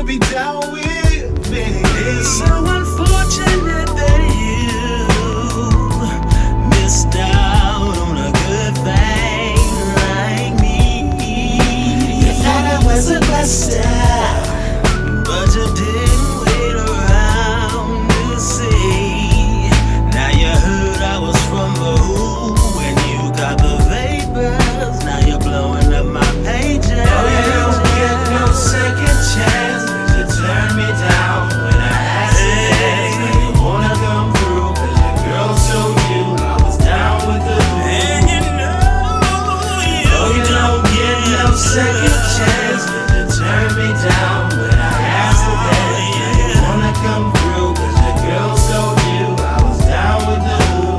be down with me. It's so unfortunate that you missed out on a good thing like me. You thought I was a buster, but you didn't wait around to see. Now you heard I was from the Who, and you got the vapors. Now you're blowing up my pages. oh, you don't get no second chance to turn me down when I asked you to dance. Now you wanna come through, 'cause your girl told you I was down with the Who. And you know oh, you don't get no second chance to turn me down when I asked to dance. Now you wanna come through, 'cause your girl told you I was down with the Who.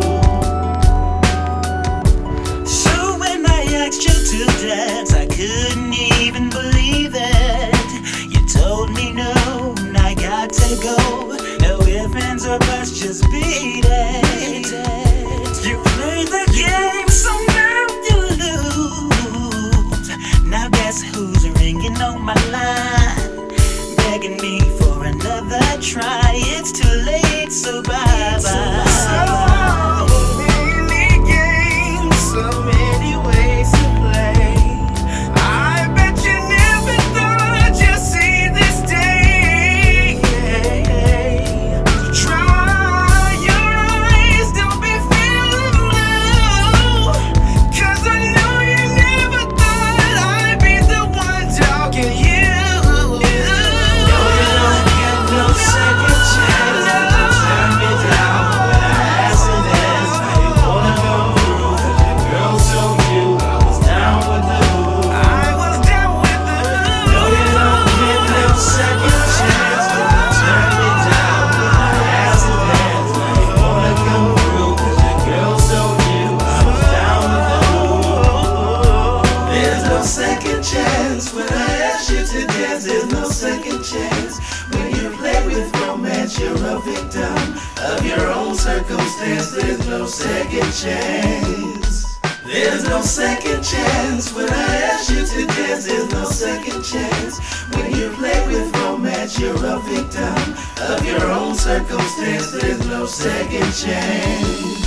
So when I asked you to dance, I couldn't even believe it. You told me no, and I got to go. No ifs, ands, or buts, just beat it. You played the game, so now you lose. Now guess who's ringing on my line, begging me for another try. It's too late, so bye-bye. So many ways to play. I bet you never thought you'd see this day. Dry your eyes, don't be feeling blue, 'cause I know you never thought I'd be the one talking you. No, you don't get no second chance to turn me down when I ask to dance. Now you wanna come through, 'cause your girl told you I was down with the Who. I was down with the Who. No, you don't get no second chance to turn me down when I ask to dance. Now you wanna come through, 'cause your girl told you I was down with the Who. There's no second chance when I ask you to dance. There's no second chance when you play with romance. You're a victim of your own circumstance. There's no second chance. There's no second chance when I ask you to dance. There's no second chance when you play with romance. You're a victim of your own circumstance. There's no second chance.